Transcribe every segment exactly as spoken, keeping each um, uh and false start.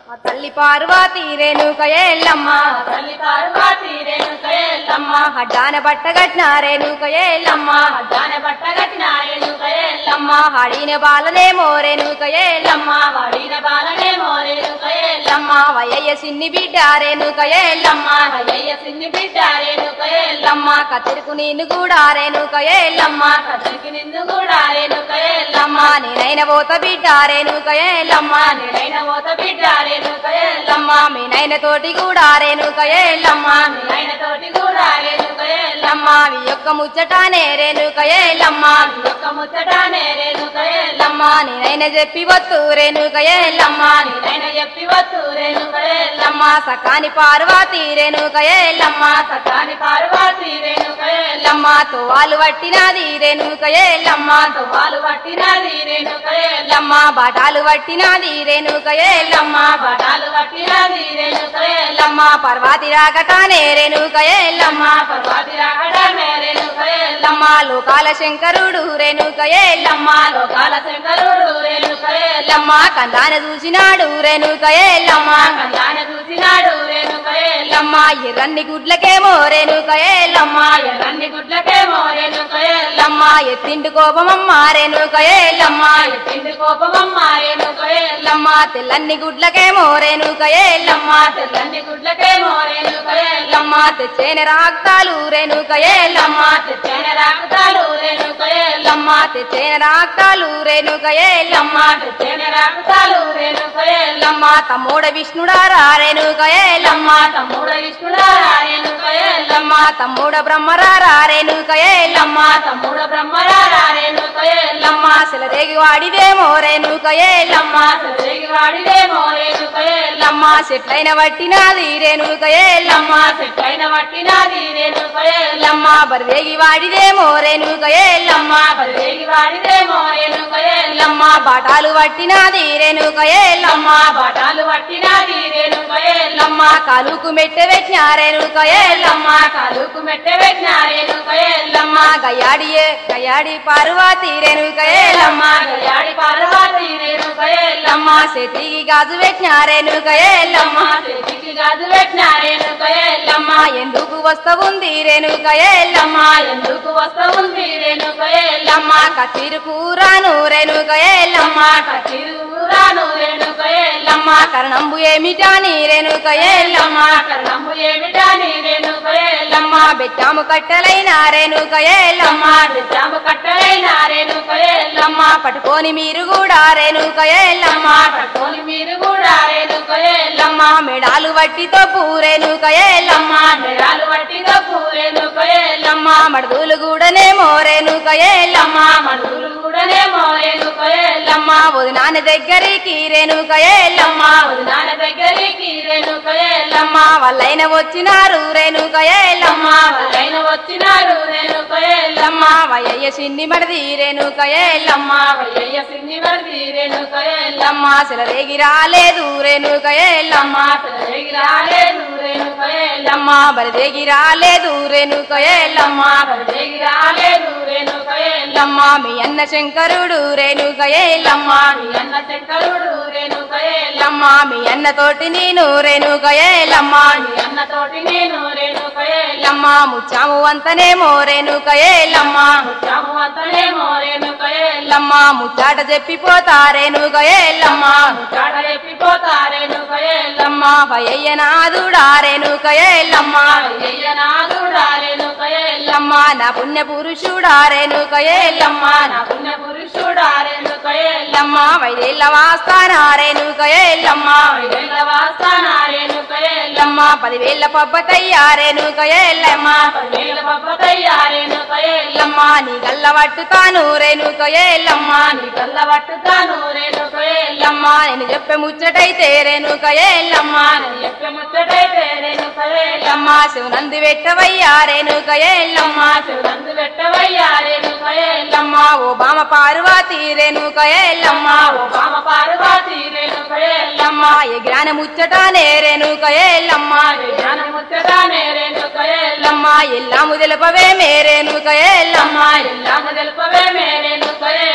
తల్లి పార్వతి రేణుక ఎల్లమ్మ తల్లి పార్వతి రేణుక ఎల్లమ్మ హడ్డాన బట్టగట్టిన రేణుక ఎల్లమ్మ హడ్డాన బట్టగట్టిన రేణుక ఎల్లమ్మ హాడిన బాలనేమో రేణుక ఎల్లమ్మ వాడిన బాలనేమో రేణుక ఎల్లమ్మ వయ్య సిన్ని బిడ్డ రేణుక ఎల్లమ్మ అయ్యయ్య సిన్ని బిడ్డ రేణుక ఎల్లమ్మ ఎల్లమ్మ కతిరుకు నేను కూడా రేణుక ఎల్లమ్మ కథకి నిన్ను కూడా రేణుక ఎల్లమ్మ ఎల్లమ్మ నేనైన పోత బిడ్డ రేణుక ఎల్లమ్మ నేనైన ఓత బిడ్డ రేణుక ఎల్లమ్మ ఎల్లమ్మ మీ నైన తోటి కూడా రేణుక ఎల్లమ్మ ఆయన తోటి కూడా రేణుక ఎల్లమ్మ ఎల్లమ్మ మీ యొక్క ముచ్చటానే రేణుక ఎల్లమ్మ ఒక్క ముచ్చటానే రేణుక ఎల్లమ్మ ఎల్లమ్మ నేనైన చెప్పి వత్తు రేణుక ఎల్లమ్మ నేనైన చెప్పి వద్దు రేణుక ఎల్లమ్మ ఎల్లమ్మ సకాని పార్వతి రేణుక ఎల్లమ్మ సకాని పార్వతి రేణుక ఎల్లమ్మ ఎల్లమ్మ తోవాలు పట్టినది రేణుక ఎల్లమ్మ తువ్వాలు పట్టినది రేణుక ఎల్లమ్మ ఎల్లమ్మ బాటాలు పట్టినది రేణుక ఎల్లమ్మ బటాలు పట్టినది రేణుక ఎల్లమ్మ ఎల్లమ్మ పర్వతి రాకటానే రేణుక ఎల్లమ్మ పర్వతి రాకడమే రేణుక ఎల్లమ్మ ఎల్లమ్మ లోకాల శంకరుడు రేణుక ఎల్లమ్మ లోకాల శంకరుడు రేణుక ఎల్లమ్మ ఎల్లమ్మ కందాన చూసినాడు రేణుక ఎల్లమ్మ కళ్యాణ చూసినాడు రేణుక ఎల్లమ్మ ఎల్లమ్మ ఎర్రన్ని గుడ్లకేమో రేణుక ఎల్లమ్మ ఎర్రన్ని గుడ్లకేమో రేణుక ఎల్లమ్మ ఎల్లమ్మ ఎత్తిండు కోపమమ్మ రేణుక ఎల్లమ్మ ఎత్తింది కోపమమ్మ రేణుక ఎల్లమ్మ ఎల్లమ్మ తెల్లన్ని గుడ్లకేమో రేణుక ఎల్లమ్మ తెల్లని గుడ్లకేమో రేణుక ఎల్లమ్మ ఎల్లమ్మ తెచ్చేన రాక్తాలు రేణుక ఎల్లమ్మ తెచ్చిన రాకుతాలు రేణుక ఎల్లమ్మ ఎల్లమ్మ తెచ్చేన రాక్తాలు రేణుక ఎల్లమ్మ తెచ్చిన రాకుతాలు రేణుక ఎల్లమ్మ ఎల్లమ్మ తమ్ముడ విష్ణుడారా రేణుక ఎల్లమ్మ తమ్ముడ విష్ణుడా రేణుక ఎల్లమ్మ ఎల్లమ్మ తమ్ముడ బ్రహ్మరారా రేణుక ఎల్లమ్మ తమ్ముడ బ్రహ్మరారా రేణుక ఎల్లమ్మ ఎల్లమ్మ శిలదేగి వాడిదేమో రేణుక ఎల్లమ్మ తిరిగి వాడిదేమో రేణుక ఎల్లమ్మ ఎల్లమ్మ చెట్లైన వట్టినాది రేణుక ఎల్లమ్మ చెట్లైన పట్టినది రేణుక ఎల్లమ్మ ఎల్లమ్మ బరివేగి వాడిదేమో రేణుక ఎల్లమ్మ తిరిగి వాడిదేమో రేణుక ఎల్లమ్మ ఎల్లమ్మ బాటాలు వట్టినాది రేణుక ఎల్లమ్మ బటాలు పట్టినది రేణుక ఎల్లమ్మ ఎల్లమ్మ కాలుకు మెట్టె పెట్టిన రేణుక ఎల్లమ్మ కాలుకు మెట్ట పెట్టిన రేణుక ఎల్లమ్మ ఎల్లమ్మ గయాడియే గయాడి పార్వతి రేణుక ఎల్లమ్మ గయాడి పార్వతి రేణుక ఎల్లమ్మ ఎల్లమ్మ చేతికి గాజు పెట్టిన రేణుక ఎల్లమ్మ చేతికి గాజు పెట్టిన రేణుక ఎల్లమ్మ ఎల్లమ్మ ఎందుకు వస్తవుంది రేణుక ఎల్లమ్మ ఎందుకు వస్తుంది రేణుక ఎల్లమ్మ ఎల్లమ్మ కచీరు కూరాను రేణుక ఎల్లమ్మ కచిరురాను రేణుక ఎల్లమ్మ ఎల్లమ్మ కరణంబు ఏమిటాని రేణుక ఎల్లమ్మ కర్ణము ఏమిటాని రేణుక ఎల్లమ్మ ఎల్లమ్మ బెట్టాము కట్టెలైన రేణుక ఎల్లమ్మ నిజాము కట్టలైన రేణుక ఎల్లమ్మ ఎల్లమ్మ పట్టుకొని మీరు కూడా రేణుక ఎల్లమ్మ పట్టుకొని మీరు కూడా రేణుక ఎల్లమ్మ ఎల్లమ్మ మెడాలు వట్టితో పూరేణుక ఎల్లమ్మ మెడాలు పట్టిన రేణుక ఎల్లమ్మ ఎల్లమ్మ మడుదులు కూడానేమో రేణుక ఎల్లమ్మ మడుగులు కూడానేమో రేణుక ఎల్లమ్మ ఎల్లమ్మ వదినాన దగ్గరికి రేణుక ఎల్లమ్మ నాన్న దగ్గరికి రేణుక ఎల్లమ్మ ఎల్లమ్మ వాళ్ళైన వచ్చినారు రేణుక ఎల్లమ్మ వాళ్ళైన వచ్చినారు రేణుక ఎల్లమ్మ ఎల్లమ్మ వయ్య సిన్ని మడిది రేణుక ఎల్లమ్మ అయ్యయ్య సిన్ని వర్ది రేణుక ఎల్లమ్మ ఎల్లమ్మ సిలరేగి రాలేదు రేణుక ఎల్లమ్మ తిరిగి రాలేదు రేణుక ఎల్లమ్మ ఎల్లమ్మ బరిదేగి రాలేదు రేణుక ఎల్లమ్మ తిరిగి రాలేదు రేణుక ఎల్లమ్మ ఎల్లమ్మ మీ అన్న శంకరుడు రేణుక ఎల్లమ్మ మీ అన్న శంకరుడు రేణుక ఎల్లమ్మ ఎల్లమ్మ మీ అన్న తోటి నేను రేణుక ఎల్లమ్మ మీ అన్న తోటి నేను రేణుక ఎల్లమ్మ ఎల్లమ్మ ముచ్చాము అంతనేమో రేణుక ఎల్లమ్మ ముచ్చాము అంతనేమో రేణుక ఎల్లమ్మ ఎల్లమ్మ ముచ్చాట చెప్పిపోతా రేణుక ఎల్లమ్మ చాట ఎప్పిపోతా రేణుక ఎల్లమ్మ ఎల్లమ్మ భయ్య నాదుడా రేణుక ఎల్లమ్మ అయ్యయ్య నాదుడా రేణుక ఎల్లమ్మ ఎల్లమ్మ నా పుణ్య పురుషుడా రేణుక ఎల్లమ్మ నా పుణ్య పురుషుడా రేణుక ఎల్లమ్మ ఎల్లమ్మ వైదేళ్ళ వాస్తాన రేణుక ఎల్లమ్మ ఐదేళ్ల వాస్తాన రేణుక ఎల్లమ్మ ఎల్లమ్మ పదివేళ్ళ పబ్బతయ్యా రేణుక ఎల్లమ్మ పదేళ్ల పప్పతయ్య రేణుక ఎల్లమ్మ ఎల్లమ్మ నీ గల్ల పట్టుతాను రేణుక ఎల్లమ్మ నీ కళ్ళ పట్టుతాను రేణుక ఎల్లమ్మ ఎల్లమ్మ నేను చెప్పే ముచ్చటైతే రేణుక ఎల్లమ్మ ఎక్క ముచ్చటైతే రేణుక ఎల్లమ్మ ఎల్లమ్మ శివనంది పెట్టవయ్యా రేణుక ఎల్లమ్మ శివనందు పెట్టవయ్యా రేణుక ఎల్లమ్మ ఎల్లమ్మ ఓ బామ పార్వతి రేణుక ఎల్లమ్మ ఓ బామ పార్వతి రేణుక ఎల్లమ్మ ఎల్లమ్మ ఏ జ్ఞాన ముచ్చటానే రేణుక ఎల్లమ్మ జ్ఞాన ముచ్చటానే రేణుక ఎల్లమ్మ ఎల్లమ్మ ఎల్లాము తెలుపవే మే రేణుక ఎల్లమ్మ ఎల్లాము తెలుపవే మే రేణుక ఎల్లమ్మ ఎల్లమ్మ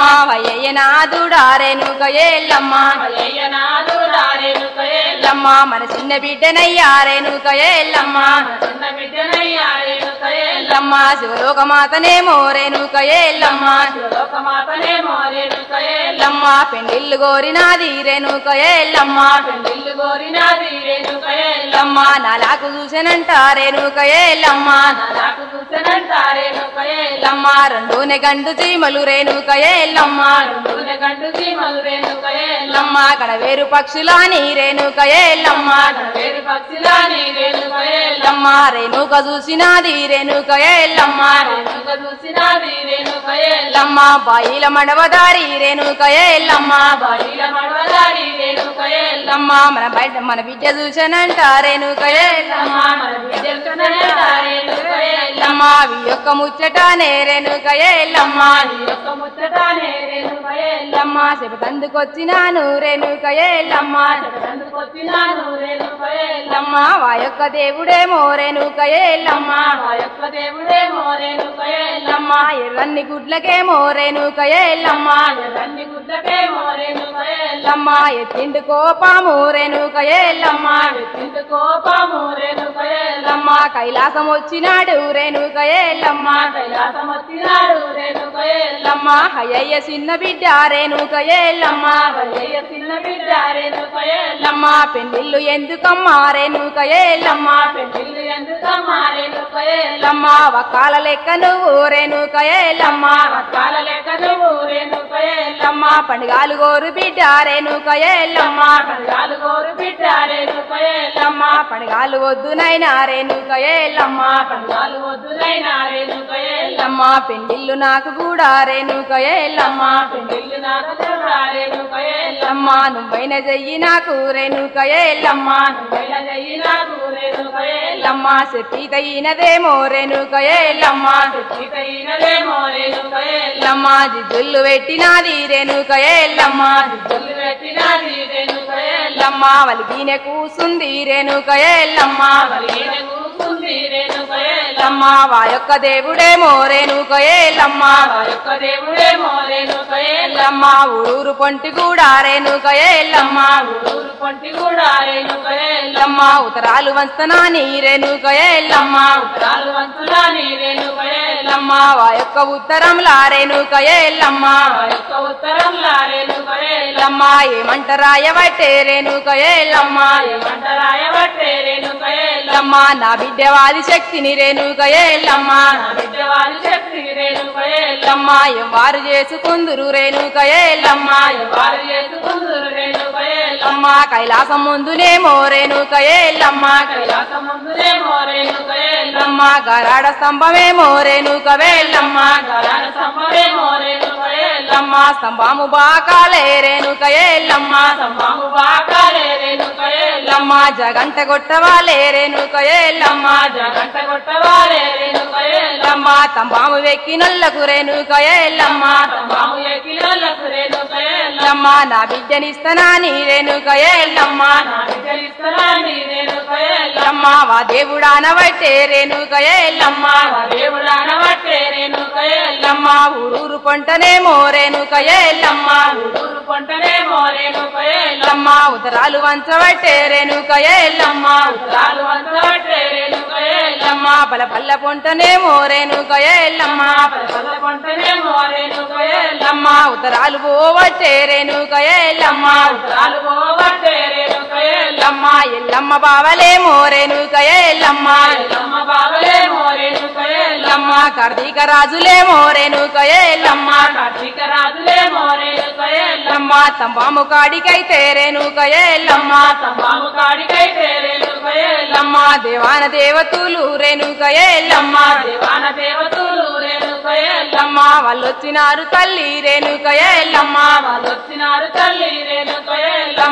వయ్యయ్య నాదుడా రేణుక ఎల్లమ్మ అయ్యనాథుడా రేణుక ఎల్లమ్మ ఎల్లమ్మ మన చిన్న బిడ్డనయ్యా రేణుక ఎల్లమ్మ చిన్న బిడ్డనయ్యా రేణుక ఎల్లమ్మ ఎల్లమ్మ శివలోకమాతనేమో రేణుక ఎల్లమ్మ లోకమాతనేమో రేణుక ఎల్లమ్మ ఎల్లమ్మ పెండిల్లు గోరినాది రేణుక ఎల్లమ్మ పెళ్ళిళ్ళు కోరినాది రేణుక ఎల్లమ్మ ఎల్లమ్మ నాలాకు చూసెనంట రేణుక ఎల్లమ్మ నాకు చూసనంట రేణుక ఎల్లమ్మ ఎల్లమ్మ రెండూనే గండు చీమలు రేణుక ఎల్లమ్మ రెండునే గండు చీమలు రేణుక ఎల్లమ్మ ఎల్లమ్మ కడవేరు పక్షులాని రేణుక ఎల్లమ్మ వేరు పక్షులాని రేణుక ఎల్లమ్మ ఎల్లమ్మ రేణుక చూసినాది రేణుక ఎల్లమ్మ రేణుక చూసినాది రేణుక ఎల్లమ్మ ఎల్లమ్మ బాయిల మడవదారి రేణుక ఎల్లమ్మ బాయిల మడవదారి రేణుక ఎల్లమ్మ ఎల్లమ్మ మన బయట మన బిడ్డ చూసనంట రేణుక ఎల్లమ్మ మన బిడ్డలతోనంట రేణుక ఎల్లమ్మ ఎల్లమ్మ వి యొక్క ముచ్చటానే రేణుక ఎల్లమ్మ నీ యొక్క ముచ్చటానే రేణుక ఎల్లమ్మ ఎల్లమ్మ చెబుతందుకొచ్చినాను రేణుక ఎల్లమ్మ అందుకొచ్చినాను రేణుక ఎల్లమ్మ ఎల్లమ్మ వా యొక్క దేవుడేమో రేణుక ఎల్లమ్మ మా యొక్క దేవుడేమో రేణుక ఎల్లమ్మ ఎల్లమ్మ ఎర్రన్ని గుడ్లకేమో రేణుక ఎల్లమ్మ ఎర్రన్ని గుడ్లకేమో రేణుక ఎల్లమ్మ ఎల్లమ్మ ఎత్తిండు కోపము రేణుక ఎల్లమ్మ ఎత్తింటి కోపము రేణుక ఎల్లమ్మ ఎల్లమ్మ కైలాసం వచ్చినాడు రేణుక ఎల్లమ్మ కైలాసం వచ్చినాడు రేణుక ఎల్లమ్మ ఎల్లమ్మ హయ్యయ్య చిన్న బిడ్డ రేణుక ఎల్లమ్మ వల్లయ్య చిన్న బిడ్డ రేణుక ఎల్లమ్మ ఎల్లమ్మ పెళ్ళిళ్ళు ఎందుకమ్మా రేణుక ఎల్లమ్మ పెళ్ళిళ్ళు ఎందుకమ్మా రేణుక ఎల్లమ్మ ఎల్లమ్మ వకాల లెక్క నువ్వు రేణుక ఎల్లమ్మ కాల లెక్క నువ్వు రేణుక ఎల్లమ్మ ఎల్లమ్మ పండుగాలు గోరు బిడ్డ రేణుక ఎల్లమ్మ పండుగాలు గోరు బిడ్డ రేణుక ఎల్లమ్మ ఎల్లమ్మ పండుగాలు వద్దునైనా రేణుక ఎల్లమ్మ పండుగాలు వద్దులైనా రేణుక ఎల్లమ్మ ఎల్లమ్మ పెళ్ళిళ్ళు నాకు కూడా రేణుక ఎల్లమ్మ పెళ్ళిళ్ళు నాకు కూడా రేణుక ఎల్లమ్మ ఎల్లమ్మ నువ్వైన చెయ్యి నాకు రేణుక ఎల్లమ్మ నువ్వెలా చెయ్యి నాకు రేణుక ఎల్లమ్మ ఎల్లమ్మ చెప్పితయినదేమో రేణుక ఎల్లమ్మ సీతయ్యనదేమో రేణుక ఎల్లమ్మ ఎల్లమ్మ జిద్దుళ్ళు పెట్టినాది రేణుక ఎల్లమ్మ జల్లు పెట్టినది రేణుక ఎల్లమ్మ ఎల్లమ్మ వలిగిన కూసుంది రేణుక ఎల్లమ్మ వలిగిన కూసుంది రేణుక ఎల్లమ్మ ఎల్లమ్మ వా యొక్క దేవుడేమో రేణుక ఎల్లమ్మ ఆ యొక్క దేవుడేమో రేణుక ఎల్లమ్మ ఎల్లమ్మ ఊరూరు పొంటి కూడా రేణుక ఎల్లమ్మ ఊరు పొంటి కూడా రేణుక ఎల్లమ్మ ఎల్లమ్మ ఉత్తరాలు వంచనాని రేణుక ఎల్లమ్మ ఉత్తరాలు వంతులాని రేణుక ఎల్లమ్మ ఎల్లమ్మ వా యొక్క ఉత్తరంలా రేణుక ఎల్లమ్మ ఆ యొక్క ఉత్తరంలా రేణుక ఎల్లమ్మ ఎల్లమ్మ ఏమంటరాయబట్టే రేణుక ఎల్లమ్మ ఏమంట రాయబట్టే రేణుక ఎల్లమ్మ ఎల్లమ్మ నా బిడ్డ వాది శక్తిని రేణుక ఎల్లమ్మ నా బిడ్డ వారి శక్తి రేణుక ఎల్లమ్మ ఎల్లమ్మ వారు చేసుకుందురు రేణుక ఎల్లమ్మ వారు చేసుకుందురు రేణుక ఎల్లమ్మ ఎల్లమ్మ కైలాసం ముందునేమో రేణుక ఎల్లమ్మ కైలాసం ముందునేమో రేణుక ఎల్లమ్మ ఎల్లమ్మ గరాడ స్తంభమేమో రేణుక వెల్లమ్మ గలాన సంభవేమో రేణుక ఎల్లమ్మ ఎల్లమ్మ స్తంభము బాకాలే రేణుక ఎల్లమ్మ సంభము బాకాలే రేణుక ఎల్లమ్మ ఎల్లమ్మ జగంట కొట్టవాలే రేణుక ఎల్లమ్మ జగంట కొట్టవాలే రేణుక ఎల్లమ్మ ఎల్లమ్మ తంబాము వెక్కినొల్లకు రేణుక ఎల్లమ్మ సంభము ఎక్కినోళ్ళకు రేణుక ఎల్లమ్మ ఎల్లమ్మ నా బిడ్డనిస్తనాని రేణుక ఎల్లమ్మ నా బిడ్డలిస్తరాని రేణుక ఎల్లమ్మ ఎల్లమ్మ వా దేవుడానబట్టే రేణుక ఎల్లమ్మ దేవుడు అనబట్టే రేణుక ఎల్లమ్మ ఎల్లమ్మ ఊరూరు పొంటనేమో రేణుక ఎల్లమ్మ ఊరు పంటనేమో రేణుక ఎల్లమ్మ ఎల్లమ్మ ఉత్తరాలు వంచబట్టే రేణుక ఎల్లమ్మ ఉత్తరాలు వంచబట్టే రేణుక ఎల్లమ్మ ఎల్లమ్మ బలపల్ల పొంటనేమో రేణుక ఎల్లమ్మ పల్ల పంటనేమో రేణుక ఎల్లమ్మ ఎల్లమ్మ ఉత్తరాలు పోవట్టే రేణుక ఎల్లమ్మ ఉత్తరాలు పోవట్టే రేణుక ఎల్లమ్మ ఎల్లమ్మ ఎల్లమ్మ బావలేమో రేణుక ఎల్లమ్మ ఎల్లమ్మ బాబలేమో రేణుక ఎల్లమ్మ ఎల్లమ్మ కార్తీక రాజులేమో రేణుక ఎల్లమ్మ కార్తీక రాజులేమో రేణుక ఎల్లమ్మ ఎల్లమ్మ తంబాము కాడికైతే రేణుక ఎల్లమ్మ సంభాము కాడికైతే రేణుక ఎల్లమ్మ ఎల్లమ్మ దేవాన దేవతలు రేణుక ఎల్లమ్మ దేవాన దేవతలు రేణుక ఎల్లమ్మ ఎల్లమ్మ వాళ్ళొచ్చినారు తల్లి రేణుక ఎల్లమ్మ వాళ్ళు వచ్చినారు తల్లి రేణుక ఎల్లమ్మ ఎల్లమ్మ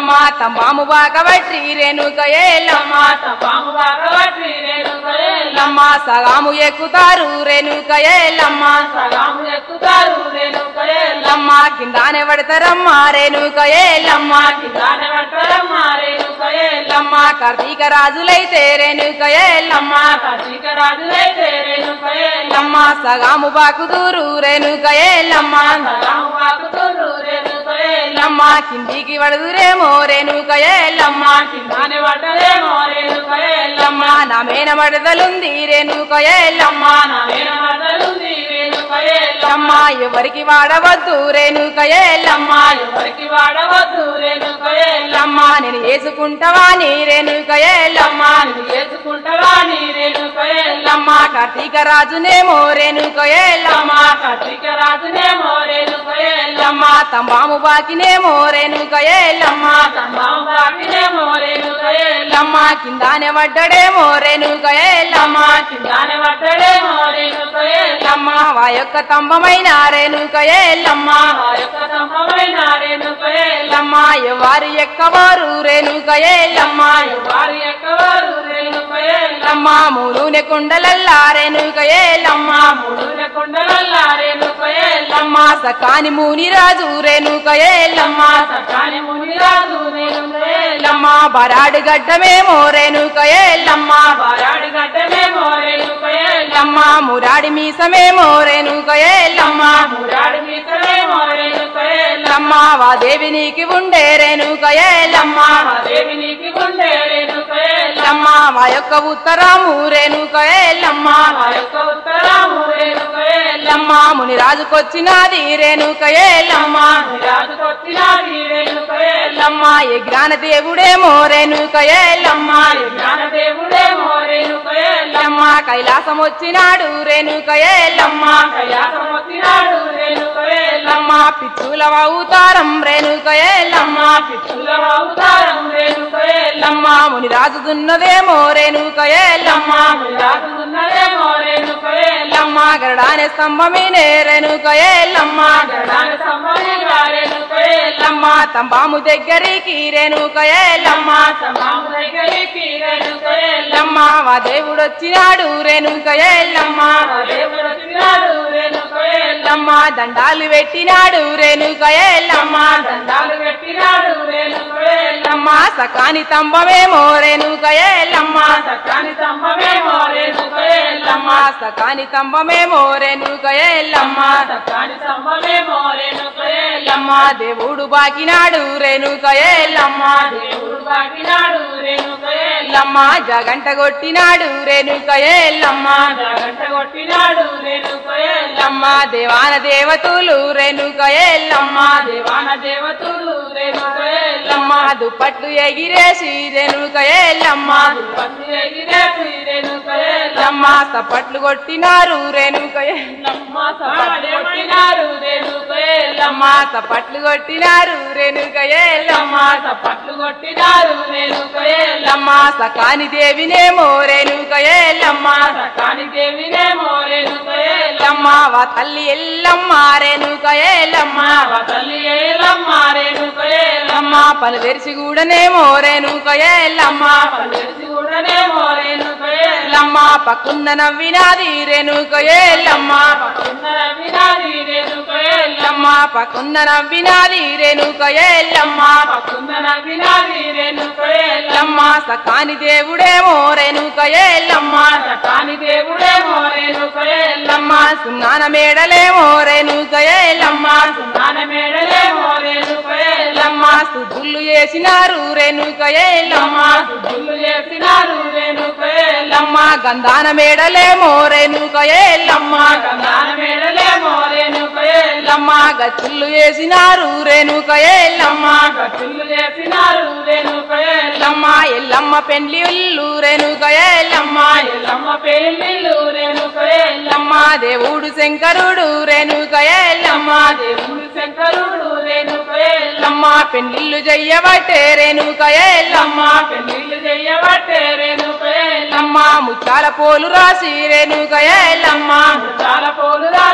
తంబాము బాకబట్టి రేణుక ఎల్లమ్మ పాము బాగబట్టి రేణుక ఎల్లమ్మ లమ్మ సగాము ఎక్కుతారు రేణుక ఎల్లమ్మ సగాము ఎక్కుతారు రేణుక ఎల్లమ్మ లమ్మ కిందానే పడతారమ్మ రేణుక ఎల్లమ్మ కిందానే పడతారమ్మ రేణుక ఎల్లమ్మ లమ్మ కార్తీక రాజులైతే రేణుక ఎల్లమ్మ కార్తీక రాజులైతే రేణుక ఎల్లమ్మ లమ్మ సగాము బాకుదూరు రేణుక ఎల్లమ్మ సగాము బాగుతురు రేణుక ఎల్లమ్మ లమ్మ కిందికి పడదురేమో రేణుక ఎల్లమ్మ కిందానే పడ్డదేమో రేణుక ఎల్లమ్మ లమ్మ నా మేన మడదలుంది రేణుక ఎల్లమ్మ నా వేణ మడలుంది రేణుక ఎల్లమ్మ లమ్మ ఎవరికి వాడవద్దు రేణుక ఎల్లమ్మ ఎవరికి వాడవద్దు రేణుక ఎల్లమ్మ లమ్మ నేను వేసుకుంటావా నీ రేణుక ఎల్లమ్మ నువ్వు చేసుకుంటావా నీ రేణుక ఎల్లమ్మ లమ్మ కార్తీక రాజునేమో రేణుక ఎల్లమ్మ కార్తీక రాజునేమో రేణుక ఎల్లమ్మ లమ్మ తంబాము బాకినేమో రేణుక ఎల్లమ్మ తమ్మాము బాటినేమో రేణుక ఎల్లమ్మ లమ్మ కిందానే పడ్డడేమో రేణుక ఎల్లమ్మ కిందానే పడ్డడేమో రేణుక ఎల్లమ్మ లమ్మ వా యొక్క తంబమైన రేణుక ఎల్లమ్మ ఆ యొక్క తమ్మమైన రేణుక ఎల్లమ్మ లమ్మ ఎవరు ఎక్కవారు రేణుక ఎల్లమ్మ వారి ఎక్కవారు రేణుక ఎల్లమ్మ లమ్మ మూనూనె కొండలల్లా రేణుక ఎల్లమ్మ మూడున కొండలల్ల రేణుక ఎల్లమ్మ లమ్మ సకాని ముని రాజు రేణుక ఎల్లమ్మ సకాని మునిరాజు రేణుక ఎల్లమ్మ లమ్మ బరాడు గడ్డమేమో రేణుక ఎల్లమ్మ బారాడి గడ్డమేమో రేణుక ఎల్లమ్మ లమ్మ మురాడి మీసమేమో రేణుక ఎల్లమ్మ మురాడి మీసమేమో రేణుక ఎల్లమ్మ లమ్మ వా దేవి నీకి ఉండే రేణుక ఎల్లమ్మ దేవి నీకి ఉండే రేణుక ఎల్లమ్మ లమ్మ వా యొక్క ఉత్తరము రేణుక ఎల్లమ్మ ఆ యొక్క ఉత్తరము రేణుక ఎల్లమ్మ లమ్మ ముని రాజుకొచ్చినది రేణుక ఎల్లమ్మ రాజుకొచ్చినది రేణుక ఎల్లమ్మ లమ్మ ఏ జ్ఞాన దేవుడేమో రేణుక ఎల్లమ్మ జ్ఞానదేవుడేమో రేణుక ఎల్లమ్మ లమ్మ కైలాసం వచ్చినాడు రేణుక ఎల్లమ్మ కైలాసం వచ్చినాడు రేణుక ఎల్లమ్మ లమ్మ పిచ్చుల అవతారం రేణుక ఎల్లమ్మ పిచ్చుల అవతారం రేణుక ఎల్లమ్మ లమ్మ ముని రాజు దున్నదేమో రేణుక ఎల్లమ్మ రాజున్నదేమో రేణుక ఎల్లమ్మ లమ్మ గరడానే స్తంభమీనే రేణుక ఎల్లమ్మ గడాన సంబంధింగా రేణుక ఎల్లమ్మ లమ్మ తంబాము దగ్గరికి రేణుక ఎల్లమ్మ సమాము దగ్గరికి రేణుక ఎల్లమ్మ లమ్మ వా దేవుడు వచ్చినాడు రేణుక ఎల్లమ్మ దేవుడు వచ్చినాడు రేణుక ఎల్లమ్మ లమ్మ దండాలు పెట్టినాడు రేణుక ఎల్లమ్మ దండాలు పెట్టినాడు రేణుక ఎల్లమ్మ లమ్మ సకాని తంబమేమో రేణుక ఎల్లమ్మ సకాని స్తంభమేమో రేణుక ఎల్లమ్మ లమ్మ సకాని తంబమేమో రేణుక ఎల్లమ్మ సకాని స్తంభమేమో రేణుక ఎల్లమ్మ లమ్మ దేవుడు బాకినాడు రేణుక ఎల్లమ్మ దేవుడు బాగినాడు రేణుక ఎల్లమ్మ లమ్మ జగంట కొట్టినాడు రేణుక ఎల్లమ్మ గంట కొట్టినాడు రేణుక ఎల్లమ్మ లమ్మ దేవాన దేవతలు రేణుక ఎల్లమ్మ దేవాన దేవతలు రేణుక ఎల్లమ్మ లమ్మ దుప్పట్లు ఎగిరేసి రేణుక ఎల్లమ్మ పత్తి ఎగిరేసి రేణుక ఎల్లమ్మ లమ్మ సపట్లు కొట్టినారు రేణుక ఎల్లమ్మ సపట్లు కొట్టినారు రేణుక ఎల్లమ్మ లమ్మ సపట్లు కొట్టినారు రేణుక ఎల్లమ్మ సపట్లు కొట్టినారు రేణుక ఎల్లమ్మ లమ్మ సకాని దేవినేమో రేణుక ఎల్లమ్మ సకాని దేవినేమో రేణుక ఎల్లమ్మ లమ్మ వా తల్లి ఎల్లమ్మ రేణుక ఎల్లమ్మ తల్లి ఎల్లమ్మ రేణుక ఎల్లమ్మ లమ్మ పలు తెరిచి కూడానేమో రేణుక ఎల్లమ్మ తెలిసి కూడానేమో రేణుక ఎల్లమ్మ లమ్మ పక్కున్న నవ్వినాది రేణుక ఎల్లమ్మ సుందర వినాది రేణుక ఎల్లమ్మ లమ్మ పక్కున్న నవ్వినాది రేణుక ఎల్లమ్మ సుందర వినాది రేణుక ఎల్లమ్మ లమ్మ సకాని దేవుడేమో రేణుక ఎల్లమ్మ సకాని దేవుడేమో రేణుక ఎల్లమ్మ లమ్మ సున్నాన మేడలేమో రేణుక ఎల్లమ్మ సున్నాన మేడలేమో రేణుక ఎల్లమ్మ లమ్మ సుద్దులు చేసినారు రేణుక ఎల్లమ్మ సుద్దులు చేసినారు రేణుక ఎల్లమ్మ లమ్మ గంధాన మేడలేమో రేణుక ఎల్లమ్మ గంధాన మేడలేమో రేణుక ఎల్లమ్మ లమ్మ గచ్చులు చేసినారు రేణుక ఎల్లమ్మ గట్టులు చేసినారు రేణుక ఎల్లమ్మ లమ్మ ఎల్లమ్మ పెండ్లి ఇల్లు రేణుక ఎల్లమ్మ ఎల్లమ్మ పెళ్ళిళ్ళు రేణుక ఎల్లమ్మ లమ్మ దేవుడు శంకరుడు రేణుక ఎల్లమ్మ దేవుడు శంకరుడు రేణుక ఎల్లమ్మ లమ్మ పెండ్లిల్లు చెయ్యబట్టే రేణుక ఎల్లమ్మ పెళ్ళిళ్ళు చెయ్యబట్టే రేణుక ఎల్లమ్మ లమ్మ ముత్యాల పోలు రాసి రేణుక ఎల్లమ్మ చాలా పోలు రాసి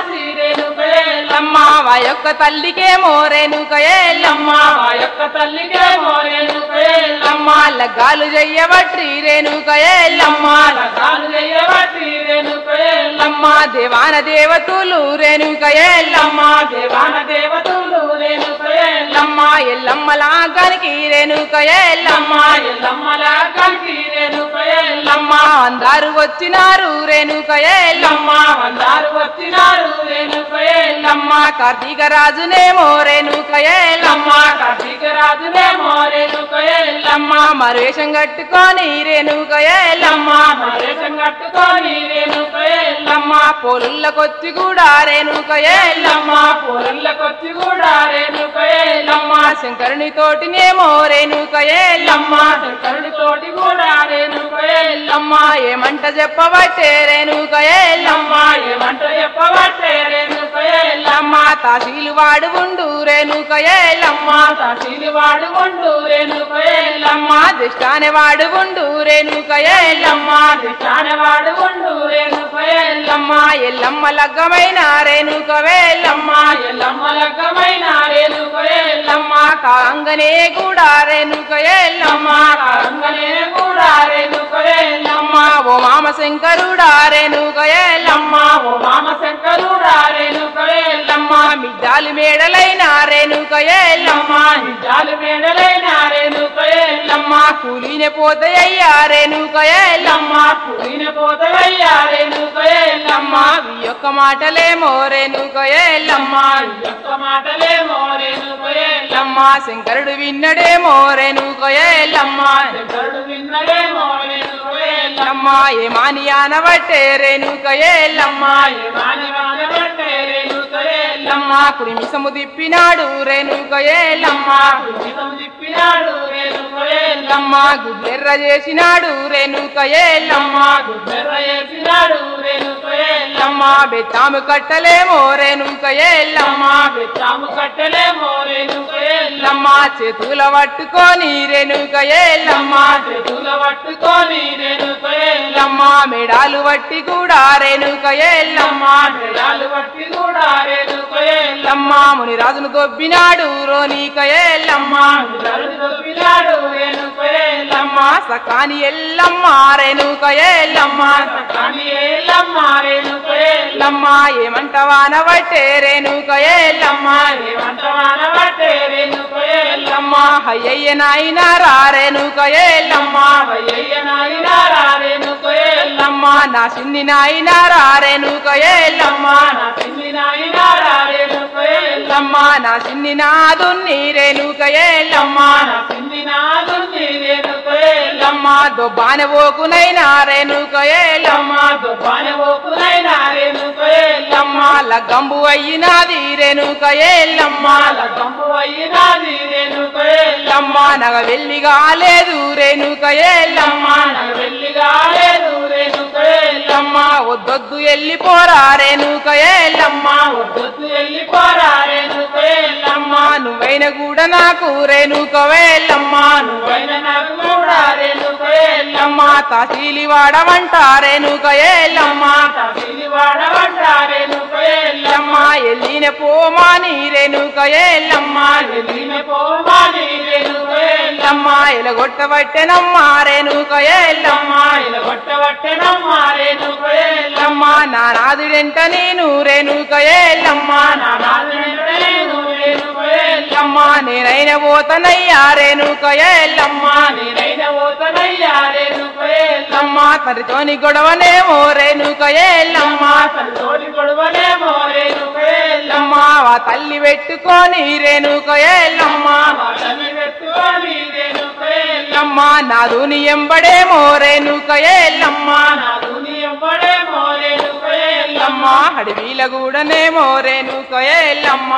రేణుక ఎల్లమ్మ అమ్మ వా యొక్క తల్లికేమో రేణుక ఎల్లమ్మ ఆ యొక్క తల్లికేమో రేణుక ఎల్లమ్మ అమ్మ లగ్గాలు చెయ్యబట్టి రేణుక ఎల్లమ్మ లగ్గాలు చెయ్యబట్టి రేణుక ఎల్లమ్మ అమ్మ దేవాన దేవతలు రేణుక ఎల్లమ్మ దేవాన దేవతలు రేణుక ఎల్లమ్మ అమ్మ ఎల్లమ్మ లాగానికి రేణుక ఎల్లమ్మ ఎల్లమ్మలా కంటి రేణుక ఎల్లమ్మ అమ్మ అందరు వచ్చినారు రేణుక ఎల్లమ్మ అందరు వచ్చినారు రేణుక ఎల్లమ్మ అమ్మ కార్తీక రాజునేమో రేణుక ఎల్లమ్మ కార్తీక రాజునేమో రేణుక ఎల్లమ్మ అమ్మ మరువేషం కట్టుకొని రేణుక ఎల్లమ్మ మరేషం కట్టుకొని రేణుక ఎల్లమ్మ అమ్మ పొలుళ్ళకొచ్చి కూడా రేణుక ఎల్లమ్మ పొరళ్ళకొచ్చి కూడా రేణుక ఎల్లమ్మ అమ్మ శంకరుని తోటినేమో రేణుక ఎల్లమ్మ శంకరుడి తోటి కూడా రేణుక ఎల్లమ్మ అమ్మ ఏమంట చెప్పబట్టే రేణుక ఎల్లమ్మ ఏమంట చెప్పబట్టే రేణుక ఎల్లమ్మ అమ్మ తాశీలు వాడు ఉండు రేణుక ఎల్లమ్మ తసిలి వాడుకుంటూ రేణుక ఎల్లమ్మ అమ్మ దిష్టానే వాడు ఉండు రేణుక ఎల్లమ్మ దిశాన వాడుకుంటూ రేణుక ఎల్లమ్మ అమ్మ ఎల్లమ్మ లగ్గమైన రేణుక వేల్లమ్మ ఎల్లమ్మ లగ్గమైన రేణుక ఎల్లమ్మ అమ్మ కాంగనే కూడా రేణుక ఎల్లమ్మ రంగనే కూడా రేణుక ఎల్లమ్మ అమ్మ ఓ మామ శంకరుడా రేణుక ఎల్లమ్మ ఓ మామ శంకరుడా రేణుక ఎల్లమ్మ అమ్మ మిద్దాలు మేడలైన రేణుక ఎల్లమ్మ జాలు మేడలైన రేణుక ఎల్లమ్మ అమ్మ కూలినే పోతాయ్యా రేణుక ఎల్లమ్మ పులిన పోతవయ్యా రేణుక ఎల్లమ్మ అమ్మ ఈ యొక్క మాటలేమో రేణుక ఎల్లమ్మ యొక్క మాటలేమో రేణుక ఎల్లమ్మ అమ్మ శంకరుడు విన్నడేమో రేణుక ఎల్లమ్మ శంకరుడు విన్నదేమో రేణుక ఎల్లమ్మ అమ్మ ఏమాని ఆనబట్టే రేణుక ఎల్లమ్మ వాని వానబట్టే రేణుక ఎల్లమ్మ అమ్మ కుడి మిసము తిప్పినాడు రేణుక ఎల్లమ్మ జీతం తిప్పినాడు రేణుక ఎల్లమ్మ అమ్మ గుడ్లెర్ర చేసినాడు రేణుక ఎల్లమ్మ బెర్ర చేసినాడు రేణుక ఎల్లమ్మ అమ్మ బెత్తాము కట్టలేమో రేణుక ఎల్లమ్మ బెత్తాము కట్టలేమో రేణుక ఎల్లమ్మ అమ్మ చేతుల పట్టుకొని రేణుక ఎల్లమ్మ చేతుల పట్టుకొని రేణుక ఎల్లమ్మ అమ్మ మెడాలు పట్టి కూడా రేణుక ఎల్లమ్మ మెడాలు పట్టి కూడా రేణుక ఎల్లమ్మ అమ్మ ముని రాజును దొబ్బినాడు రోనిక ఎల్లమ్మ జరుడు దొబ్బినాడు రేణుక ఎల్లమ్మ అమ్మ సకాని ఎల్లమ్మ రేణుక ఎల్లమ్మ కానీ ఎల్లమ్మ రేణుక ఎల్లమ్మ అమ్మ ఏమంటవానబట్టే రేణుక ఎల్లమ్మ ఏమంట వానబట్టే రేణుక ఎల్లమ్మ అమ్మ అయ్యయ్య నాయన రా రేణుక ఎల్లమ్మ అయ్యయ్య నాయనా రా రేణుక ఎల్లమ్మ అమ్మ నా సిన్ని నాయన రా రేణుక ఎల్లమ్మ నా పిల్లి నాయనా రా రేణుక ఎల్లమ్మ అమ్మ నా సిన్ని నాదున్ని రేణుక ఎల్లమ్మ నా పిల్లి నాదుంది రేణుక ఎల్లమ్మ అమ్మ దొబ్బాన పోకునైనా రేణుక ఎల్లమ్మ దుబ్బాని ఓపునైనా రేణుక ఎల్లమ్మ అమ్మ లగ్గంబు అయ్యినాది రేణుక ఎల్లమ్మ కంపు అయ్యినాది రేణుక ఎల్లమ్మ అమ్మ నగ వెళ్ళి కాలేదు రేణుక ఎల్లమ్మ నాకు వెళ్ళిగా లేదు రేణుక ఎల్లమ్మ అమ్మ వద్దొద్దు వెళ్ళిపోరా రేణుక ఎల్లమ్మ వద్దొద్దు వెళ్ళిపోరా రేణుక ఎల్లమ్మ అమ్మ నువ్వైన కూడా నాకు రేణుక వేల్లమ్మ నువ్వైన నాకు కూడా రేణుక ఎల్లమ్మ అమ్మ తహసీలి వాడమంట రేణుక ఎల్లమ్మ తగిలి వాడవంట రేణుక ఎల్లమ్మ అమ్మ ఎల్లిన పోమాని రేణుక ఎల్లమ్మ వెళ్ళిన పోమాని రేణుక ఎల్లమ్మ అమ్మ ఎలగొట్టబట్టెనమ్మ రేణుక ఎల్లమ్మ నిలగొట్టబట్టెనమ్మ రేణుక ఎల్లమ్మ అమ్మ నా నాదుడెంట నేను రేణుక ఎల్లమ్మ నా నాదుడెంటనేను రేణుక ఎల్లమ్మ అమ్మ నేనైన పోతనయ్యా రేణుక ఎల్లమ్మ నేనైన పోతనయ్యా రేణుక ఎల్లమ్మ అమ్మ తరితోని గొడవనేమో రేణుక ఎల్లమ్మ తోడి గొడవలేమో రేణుక ఎల్లమ్మ అమ్మ వా తల్లి పెట్టుకొని రేణుక ఎల్లమ్మ తల్లి పెట్టుకొని రేణుక ఎల్లమ్మ అమ్మ నాదుని ఎంబడేమో రేణుక ఎల్లమ్మ నా దుని ఎంబడేమో రేణుక ఎల్లమ్మ అమ్మ అడవిల కూడానేమో రేణుక ఎల్లమ్మ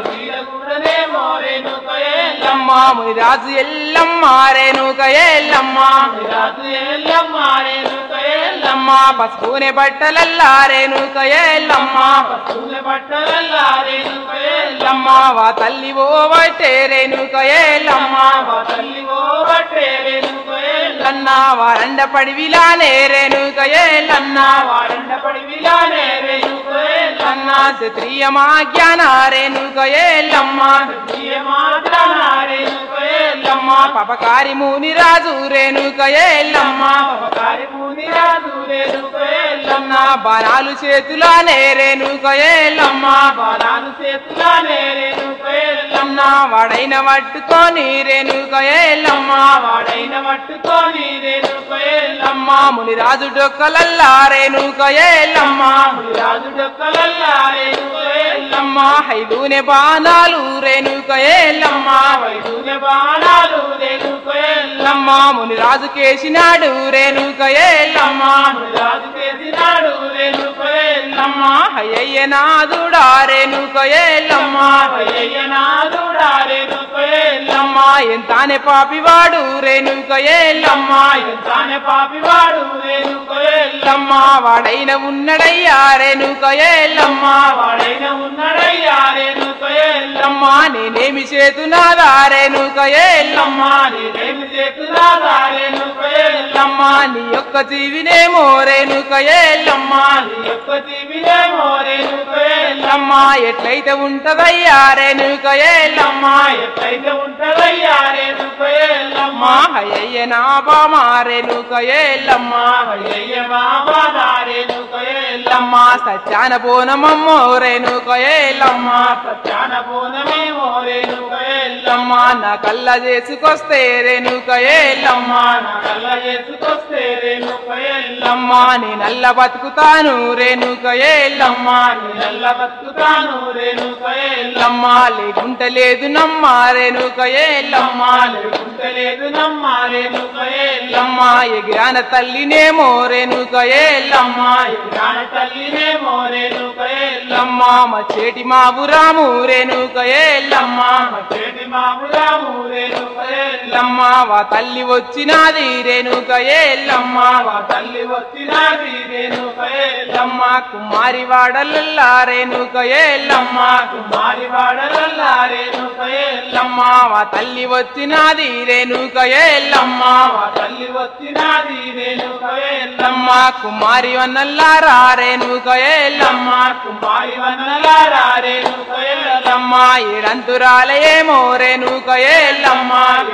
కూడనేమో రేణుక ఎల్లమ్మ అమ్మ మునిరాజు ఎల్లమ్మ రేణుక ఎల్లమ్మ రాజు ఎల్లమ్మ రేణుక ఎల్లమ్మ అమ్మ పసుపునే బట్టలల్లా రేణుక ఎల్లమ్మ పూల బట్టలల్లా రేణుక ఎల్లమ్మ అమ్మ వా తల్లి ఓ బట్టే రేణుక ఎల్లమ్మ మా తల్లి ఓ బట్టే రేణుక ఎల్లమ్మ కన్న ఎల్లన్న వారండ పడివిలానే రేణుక ఎల్లన్న వారండ పడివిలానే రేణుక ఎల్లమ్మ క్షత్రియమాజ్ఞాన రేణుక ఎల్లమ్మ క్షత్రియమాజ్ఞాన రేణుక ఎల్లమ్మ పపకారి మునిరాజు రేణుక ఎల్లమ్మ పపకారి మునిరాజు రేణుక ఎల్లమ్మ బాణాలు చేతులానే రేణుక ఎల్లమ్మ బాణాలు చేతులానే రేణుక ఎల్లమ్మ వాడైన పట్టుకొని రేణుక ఎల్లమ్మ వాడైన పట్టుకొని రేణుక ఎల్లమ్మ మునిరాజు డొక్కలల్లా రేణుక ఎల్లమ్మ రాజు డొక్కలల్లా రేణుక ఎల్లమ్మ హైదూనే బాణాలు రేణుక ఎల్లమ్మ వైదూనే బాణాలు రేణుక ఎల్లమ్మ మునిరాజు కేసినాడు రేణుక ఎల్లమ్మ రాజు చేసినాడు రేణుక ఎల్లమ్మ అయ్యయ్య నాదుడా రేణుక ఎల్లమ్మ అయ్యయ్య నాదుడా రేణుక ఎల్లమ్మ ఎంతానే పాపివాడు రేణుక ఎల్లమ్మ ఎంతానే పాపివాడు రేణుక ఎల్లమ్మ వాడైన ఉన్నడయ్యా రేణుక ఎల్లమ్మ వాడైన ఉన్నాడయ్యా రేణుక ఎల్లమ్మ నేనేమి చేతునాదా రేణుక ఎల్లమ్మ నేనేమి చేతురాదా రేణుక ఎల్లమ్మ నీ యొక్క జీవినేమో రేణుక ఎల్లమ్మ నీ యొక్క జీవినేమో రేణుక ఎల్లమ్మ ఎట్లయితే ఉంటదయ్యా రేణుక ఎల్లమ్మ ఎట్లయితే ఉంటదయ్యా రేణుక ఎల్లమ్మ అయ్యయ్య నా బామా రేణుక ఎల్లమ్మ అయ్యయ్య బాబా రేణుక ఎల్లమ్మ సత్యాన బోనమమ్మో రేణుక ఎల్లమ్మ సత్యాన బోనమేమో రేణుక ఎల్లమ్మ నా కళ్ళ చేసుకొస్తే రేణుక ఎల్లమ్మ నా కళ్ళ చేసుకొస్తే రేణుక ఎల్లమ్మ నీ నల్ల బతుకుతాను రేణుక ఎల్లమ్మ నీ నల్ల బతుకుతాను రేణుక ఎల్లమ్మ లేకుంటే లేదు నమ్మ రేణుక ఎల్లమ్మ లేకుంటే లేదు నమ్మ రేణుక ఎల్లమ్మ ఎగిరాన తల్లినేమో రేణుక ఎల్లమ్మ గాన తల్లినేమో రేణుక ఎల్లమ్మ మా చేటి మాబురాము రేణుక ఎల్లమ్మ చేటి మామురాము రేణుక ఎల్లమ్మ వా తల్లి వచ్చినాది రేణుక ఎల్లమ్మ వా తల్లి వచ్చినది రేణుక ఎల్లమ్మ కుమారి వాడలల్లా రేణుక ఎల్లమ్మ కుమారి వాడలల్లా రేణుక ఎల్లమ్మ వా తల్లి వచ్చినాది రేణుక ఎల్లమ్మ వా తల్లి వచ్చినది రేణుక ఎల్లమ్మ కుమారి వన్నల్లారా రేణుక ఎల్లమ్మ కుమారి వన్నలారా రేణుక ఎల్లమ్మ ఏడంతురాలయేమో రేణుక ఎల్లమ్మ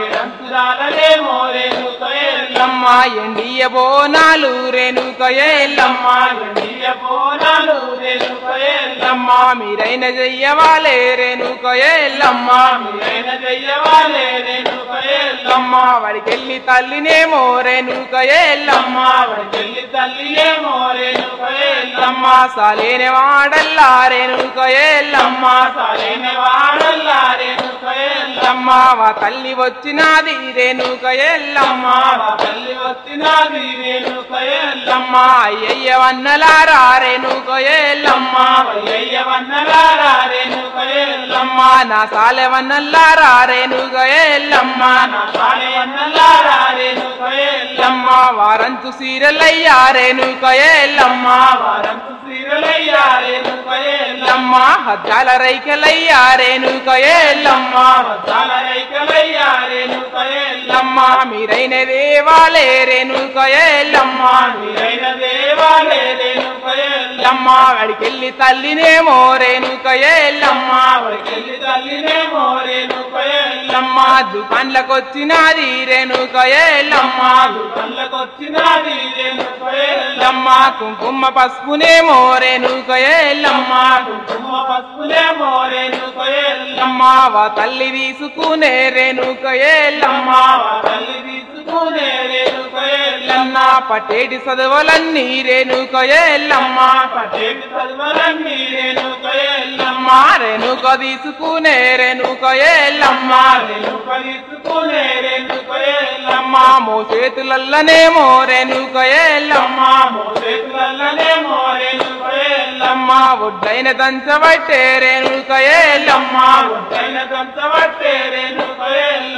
ఏడంతురాలలేమో రేణుక ఎల్లమ్మ ఎండియ బోనాలు రేణుక ఎల్లమ్మ ఎండియ బోనాలు రేణుక ఎల్లమ్మ మీరైన చెయ్యవాలే రేణుక ఎల్లమ్మ మీరైన చెయ్యవాలే రేణుక ఎల్లమ్మ వాడికెళ్ళి తల్లినేమో రేణుక ఎల్లమ్మ చెల్లి తల్లియేమో రేణుక ఎల్లమ్మ సాలేని వాడల్లా రేణుక ఎల్లమ్మ సాలేన వాడల్లా రేణుక ఎల్లమ్మ వా తల్లి వచ్చినాది రేణుక ఎల్లమ్మ వా తల్లి వచ్చినది రేణుక ఎల్లమ్మ అయ్యయ్య వన్నలారా రేణుక ఎల్లమ్మ అయ్యయ్య వన్నలారా రేణుక ఎల్లమ్మ నా సాలె వన్నల్లారా రేణుక ఎల్లమ్మ నా సాలె వన్నలారా రేణుక ఎల్లమ్మ వారంతు సీరలయ్యా రేణుక ఎల్లమ్మ వారంతు సీరలయ్యా రేణుక ఎల్లమ్మ హద్దాల రైకలయ్యా రేణుక ఎల్లమ్మ వద్దాల రైకలయ్యా రేణుక ఎల్లమ్మ మీరైన దేవాలే రేణుక ఎల్లమ్మ మీరైన దేవాలే రేణుక ఎల్లమ్మ వాడికెళ్ళి తల్లినేమో రేణుక ఎల్లమ్మ వాడికెళ్ళి తల్లినేమో రేణుక ఎల్లమ్మ దుకాన్లకొచ్చినది రేణుక ఎల్లమ్మ కళ్ళకొచ్చినది రేణుక ఎల్లమ్మ కుంకుమ పసుపునేమో రేణుక ఎల్లమ్మ కుంకుమ పసుపులేమో రేణుక ఎల్లమ్మ వా తల్లి తీసుకునే రేణుక ఎల్లమ్మ వా తల్లి తీసుకునే రేణుక ఎల్లమ్మ పటేటి చదువులన్నీ రేణుక ఎల్లమ్మ పటేటి చదువులన్నీ రేణుక ఎల్లమ్మ రేణుక తీసుకునే రేణుక ఎల్లమ్మ రేణుక తీసుకునే రేణుక ఎల్లమ్మ మోసేతులల్లనేమో రేణుక ఎల్లమ్మ మోసేతులల్లనేమో రేణుక ఎల్లమ్మ ఒడ్డైన దంచబట్టే రేణుక ఎల్లమ్మ ఒడ్డైన దంచబట్టే రేణుక ఎల్లమ్మ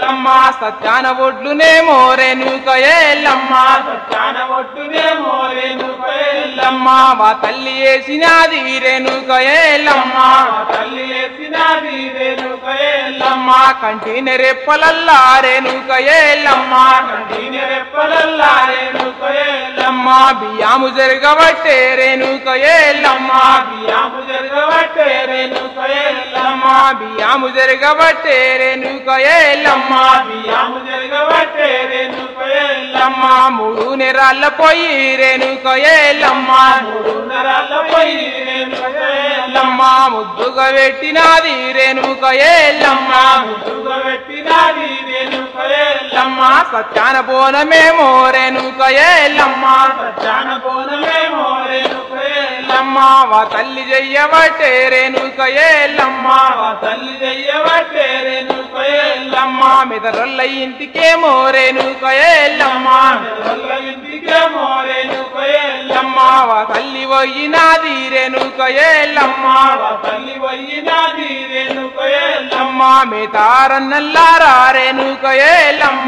సత్యాన ఒడ్లునేమో రేణుక ఎల్లమ్మ సత్యాన ఒట్టునేమో రేణుక ఎల్లమ్మ వా తల్లి వేసినది రేణుక ఎల్లమ్మ తల్లి వేసినది రేణుక ఎల్లమ్మ కంటిన రెప్పలల్లా రేణుక ఎల్లమ్మ కంటిన రెప్పలల్లా రేణుక ఎల్లమ్మ బియ్యాము జరగబట్టే రేణుక ఎల్లమ్మ బియ్యాము జరగబట్టే రేణుక ఎల్లమ్మ బియ్యాము జరగబట్టే రేణుక ఎల్లమ్మ బియ్యాము జరగబట్టే రేణుక ఎల్లమ్మ మూడు నెరాళ్ళ పోయి రేణుక ఎల్లమ్మ మూడు నరాల పోయి రేణుక ఎల్లమ్మ ముద్దుగా పెట్టినది రేణుక ఎల్లమ్మ ముద్దుగా పెట్టినది రేణుక ఎల్లమ్మ సత్యాన బోనమేమో రేణుక ఎల్లమ్మ సత్యాన బోనమేమో రేణుక ఎల్లమ్మ వా తల్లి చెయ్యబట్టే రేణుక ఎల్లమ్మ వా తల్లి చెయ్యబట్టే రేణుక ఎల్లమ్మ మెదరొల్ల ఇంటికేమో రేణుక ఎల్లమ్మ వల్ల ఇంటికేమో రేణుక ఎల్లమ్మ వా తల్లి పోయినాది రేణుక ఎల్లమ్మ వా తల్లి పోయినది రేణుక ఎల్లమ్మ మేతారన్నల్లారా రేణుక ఎల్లమ్మ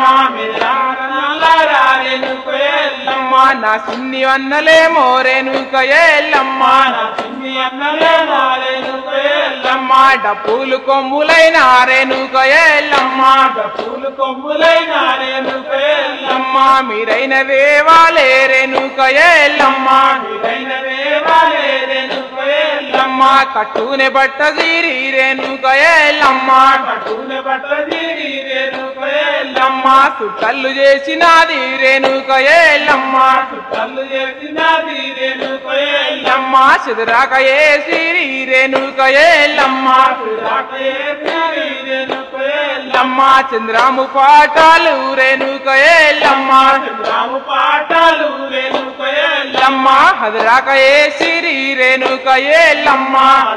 నల్లారా రేణుక ఎల్లమ్మ నా సిన్ని వన్నలేమో రేణుక ఎల్లమ్మ నా చిన్ని అన్నలే నా రేణుక ఎల్లమ్మ డప్పులు కొమ్ములైన రేణుక ఎల్లమ్మ పూలు కొమ్ములైన రేణుక ఎల్లమ్మ మీరైన దేవాలే రేణుక ఎల్లమ్మ మీరైన దేవాలే రేణుక ఎల్లమ్మ కట్టునే బట్ట తీరి రేణుక ఎల్లమ్మ పట్టునే పట్టదీరి రేణుక ఎల్లమ్మ ఎల్లమ్మ సుట్టల్లు చేసినది రేణుక ఎల్లమ్మ కళ్ళు చేసినది రేణుక ఎల్లమ్మ ఎల్లమ్మ చెదురాక ఏసిరి రేణుక ఎల్లమ్మ రాకేసినది రేణుక ఎల్లమ్మ ఎల్లమ్మ చంద్రాము పాఠాలు రేణుక ఎల్లమ్మ రాము పాఠాలు రేణుక ఎల్లమ్మ ఎల్లమ్మ హదరాక ఏసిరి రేణుక ఎల్లమ్మ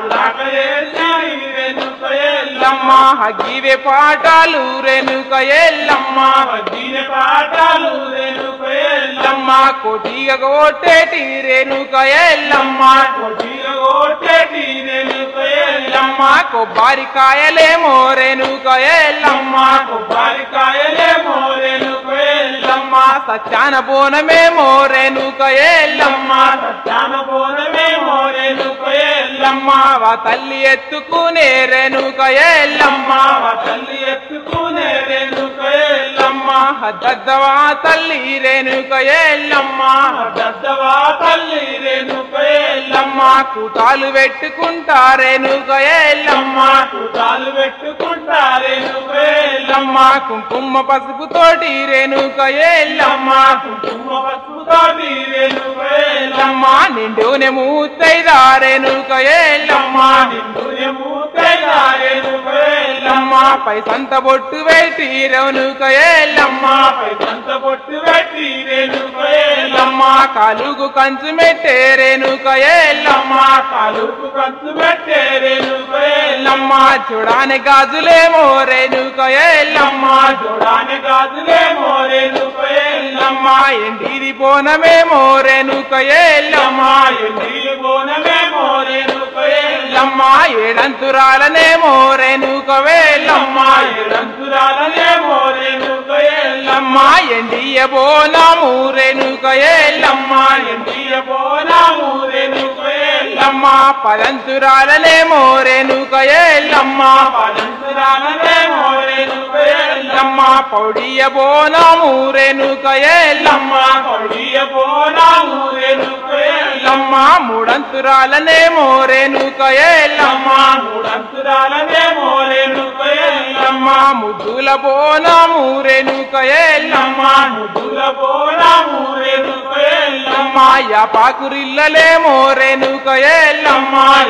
రాకేసినది రేణుక ఎల్లమ్మ ఎల్లమ్మ హగివే పాఠాలు రేణుక ఎల్లమ్మ దీని పాఠాలు రేణుక ఎల్లమ్మ ఎల్లమ్మ కోటిగా కొట్టేటి రేణుక ఎల్లమ్మ కొట్టిగా కొట్టేటి రేణుక ఎల్లమ్మ ఎల్లమ్మ కొబ్బరికాయలేమో రేణుక ఎల్లమ్మ కొబ్బరికాయలేమో రేణుక ఎల్లమ్మ ఎల్లమ్మ సత్యాన బోనమేమో రేణుక ఎల్లమ్మ సత్యాన బోనమేమో రేణుక ఎల్లమ్మ ఎల్లమ్మ వా తల్లి ఎత్తుకునే రేణుక ఎల్లమ్మ వా తల్లి ఎత్తుకునే రేణుక ఎల్లమ్మ ఎల్లమ్మ హద్దవా తల్లి రేణుక ఎల్లమ్మ దద్దవా తల్లి రేణుక ఎల్లమ్మ ఎల్లమ్మ కూతాలు పెట్టుకుంటా రేణుక ఎల్లమ్మ చుట్టాలు పెట్టుకుంటా రేణుక ఎల్లమ్మ ఎల్లమ్మ కుంకుమ పసుపు తోటి రేణుక ఎల్లమ్మ కుంకుమ పసుపుతోటి రేణుక ఎల్లమ్మ ఎల్లమ్మ నిండునే మూతైదా రేణుక ఎల్లమ్మ నిండునే మూతైనా రేణుక ఎల్లమ్మ ఎల్లమ్మ పైసంత బొట్టు పెట్టి రేణుక ఎల్లమ్మ పై కంత పొట్టు పెట్టి రేణుక ఎల్లమ్మ ఎల్లమ్మ కాలుగు కంచు మెట్టే రేణుక ఎల్లమ్మ కాలుకు కంచు పెట్టే రేణుక ఎల్లమ్మ ఎల్లమ్మ చూడాని గాజులేమో రేణుక ఎల్లమ్మ చూడాని గాజులేమో రేణుక ఎల్లమ్మ ఎల్లమ్మ ఎండిది బోనమేమో రేణుక ఎల్లమ్మ ఎండిలి బోనమేమో రేణుక ఎల్లమ్మ ఎల్లమ్మ ఏడంతురాలనేమో రేణుక ఎల్లమ్మ ఏడంతురాలనేమో రేణుక ఎల్లమ్మ ఎల్లమ్మ ఎండియ బోనము రేణుక ఎల్లమ్మ ఎండియ బోనాము రేణుక ఎల్లమ్మ ఎల్లమ్మ పదంతురాలనేమో రేణుక ఎల్లమ్మ పదంతురాలనేమో రేణుక ఎల్లమ్మ ఎల్లమ్మ పౌడియ బోనము రేణుక ఎల్లమ్మ కొడియ బోనాము రేణుక ఎల్లమ్మ ఎల్లమ్మ మూడంతురాలనేమో రేణుక ఎల్లమ్మ మూడంతురాలనేమో రేణుక ఎల్లమ్మ ఎల్లమ్మ ముద్దుల బోనము రేణుక ఎల్లమ్మ ముద్దుల బోనాము రేణుక ఎల్లమ్మ ఎల్లమ్మ యాపాకురిల్లలేమో రేణుక ఎల్లమ్మ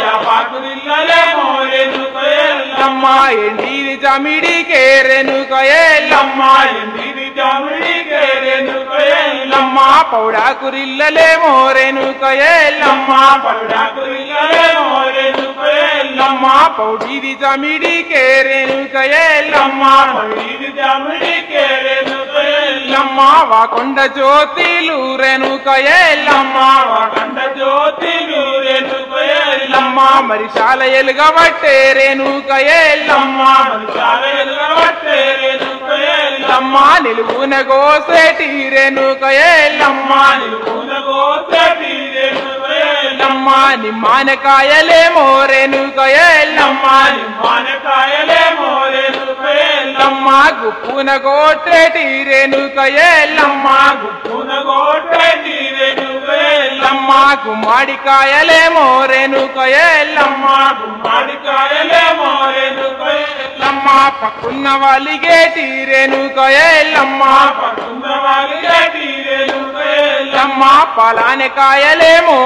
పాకురిల్లలేమో రేణుక ఎల్లమ్మ ఎల్లమ్మ ఎండిది జమిడికే రేణుక ఎల్లమ్మ ఎండిది జామిడికే రేణుక ఎల్లమ్మ ఎల్లమ్మ పౌడాకురిల్లలేమో రేణుక ఎల్లమ్మ పౌడాకురిల్లలేమో రేణుక ఎల్లమ్మ ఎల్లమ్మ పౌడిది జమిడికే రేణుక ఎల్లమ్మ పౌడిది జామిడికే రేణుక ఎల్లమ్మ ఎల్లమ్మ వాకొండ జ్యోతిలు రేణుక ఎల్లమ్మ కండ జ్యోతిలు రేణుక ఎల్లమ్మ ఎల్లమ్మ మరి శాల ఎలుగబట్టే రేణుక ఎల్లమ్మ చాలా ఎలుగబట్టే రేణుక ఎల్లమ్మ నిలువున గోసేటి రేణుక ఎల్లమ్మ నిలువున గోసేటి రేణుక ఎల్లమ్మ నిమ్మానకాయలేమో రేణుక ఎల్లమ్మ నిమ్మానకాయలేమో రేణుక ఎల్లమ్మ గుప్పున గోటేటి రేణుక ఎల్లమ్మ గుప్పున గోటేటి రేణుక ఎల్లమ్మ గుమ్మడికాయలేమో రేణుక ఎల్లమ్మ గుమ్మడికాయలేమో రేణుక ఎల్లమ్మ పక్కున్న వాలిగేటి రేణుక ఎల్లమ్మ పక్కున్న వాలిగేటి రేణుక ఎల్లమ్మ పలానకాయలేమో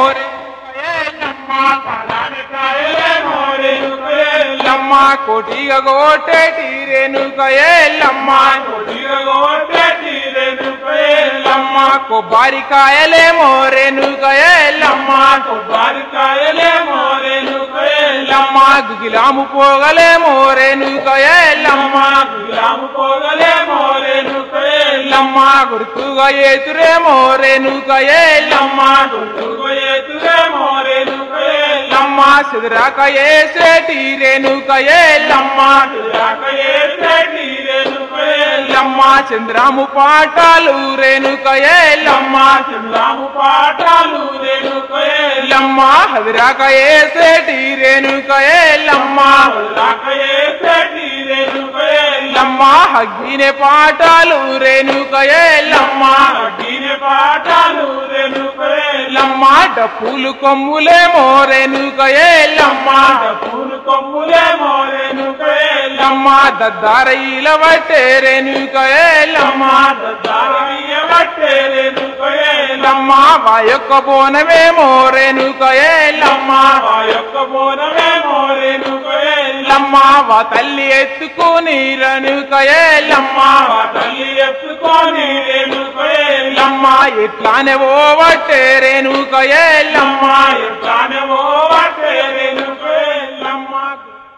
పలానకాయలేమో రేణుక ఎల్లమ్మ కోటిగా గోటేటి రేణుక ఎల్లమ్మ కోటిగా గోటేటి రేణుక ఎల్లమ్మ కొబ్బరికాయలేమో రేణుక ఎల్లమ్మ కొబ్బరికాయలేమో రేణుక ఎల్లమ్మ గుగిలాము పోగలేమో రేణుక ఎల్లమ్మ గుగిలాము పోగలేమో రేణుక ఎల్లమ్మ గుర్తుగా ఏతురేమో రేణుక ఎల్లమ్మ గుర్తుగా ఏతురేమో రేణుక ఎల్లమ్మ సిదరాక ఏసేటి రేణుక ఎల్లమ్మ సిదరాక ఏసేటి రేణుక ఎల్లమ్మ చంద్రాము పాఠాలు రేణుక ఎల్లమ్మ చంద్రాము పాఠాలు రేణుక ఎల్లమ్మ హదిరాక ఏసేటి రేణుక ఎల్లమ్మ హదిరాక ఏసేటి రేణుక ఎల్లమ్మ హగ్గినే పాఠాలు రేణుక ఎల్లమ్మ హగ్గినే పాఠాలు రేణుక ఎల్లమ్మ డప్పులు కొమ్ములేమో రేణుక ఎల్లమ్మ డప్పులు కొమ్ములేమో రేణుక ఎల్లమ్మ దద్దారయిల వట్టే రేణుక ఎల్లమ్మ దద్దారయిల వట్టే రేణుక ఎల్లమ్మ వా యొక్క బోనమేమో రేణుక ఎల్లమ్మ వా యొక్క బోనమేమో రేణుక ఎల్లమ్మ వా తల్లి ఎత్తుకుని రేణుక ఎల్లమ్మ వా తల్లి ఎత్తుకొని రేణుక ఎల్లమ్మ ఎట్లానే ఓ వట్టే రేణుక ఎల్లమ్మ ఎట్లానే ఓ వట్టే రేణుక ఎల్లమ్మ